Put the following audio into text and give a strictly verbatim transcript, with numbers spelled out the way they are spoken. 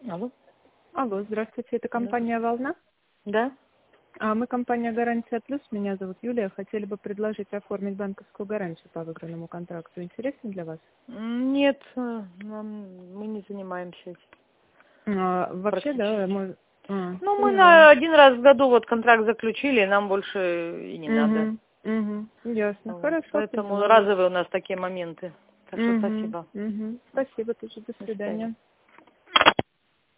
Алло. Алло, здравствуйте, это компания «Волна». Да? А мы компания «Гарантия Плюс», меня зовут Юлия. Хотели бы предложить оформить банковскую гарантию по выигранному контракту. Интересно для вас? М, Нет, э, нам- мы не занимаемся этим. А, вообще, да, Практически. мы... а, Ну, мы поняла. на один раз в году вот контракт заключили, нам больше и не надо. Угу, угу, ясно. Вот. Хорошо, Поэтому поняла вас. разовые у нас такие моменты. Так что Угу, спасибо. угу. Спасибо, тоже. До До свидания. свидания.